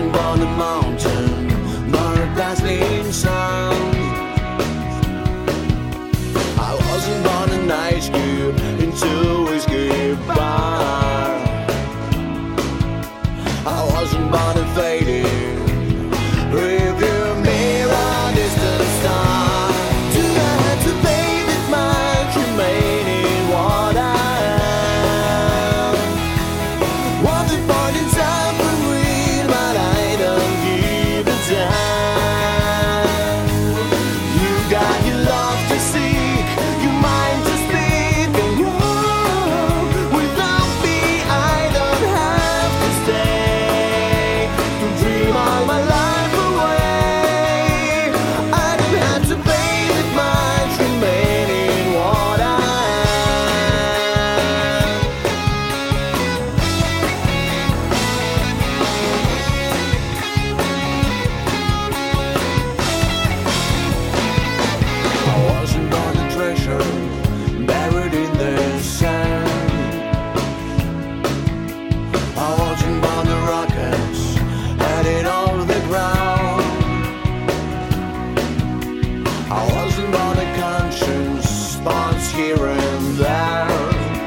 wasn't born a mountain, nor a dazzling sun. I wasn't born an ice cube into a whiskey bar. I wasn't born a fading rearview mirror, distant star. Do I have to bathe it much, remaining what I am? Want the point in time for real, but I don't give a damn. You got your love to seek, your mind to speak, and without me I don't have to stay to dream all my life away. I don't have to bathe it much, remaining what I am. I wasn't born a treasure buried in the sand. I wasn't born a rockets heading over the ground. I wasn't born a conscience, spots here and there.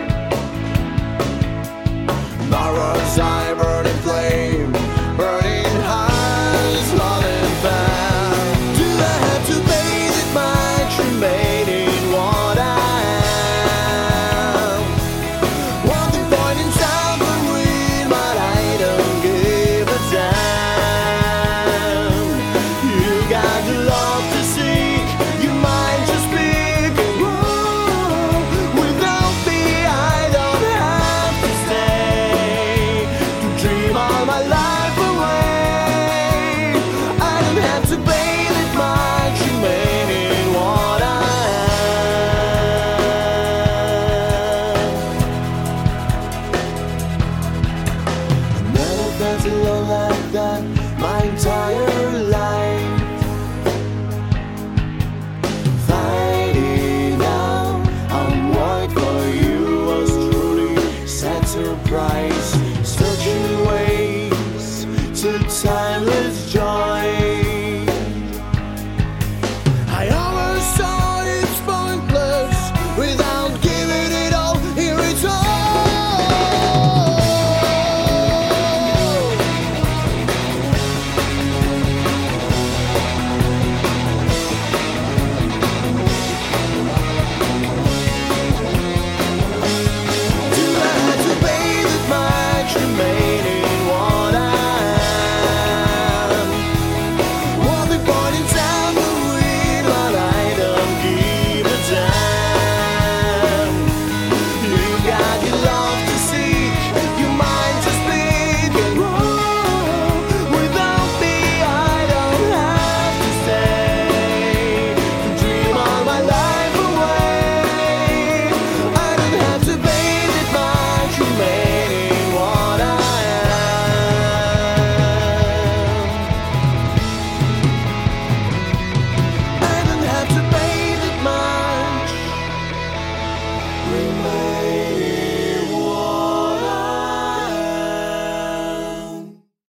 Nor was I burning flame, burning high, slow and fair. Do I have to bathe it much, remaining what I am? Want the point in time for real, but I don't give a damn. You got your love to seek, your mind to speak, and without me I don't have to stay to dream all my life away. I don't have to bathe it much, remaining what I am. Never felt alone like that my entire life. Finding out I'm right for you was truly sad surprise. Searching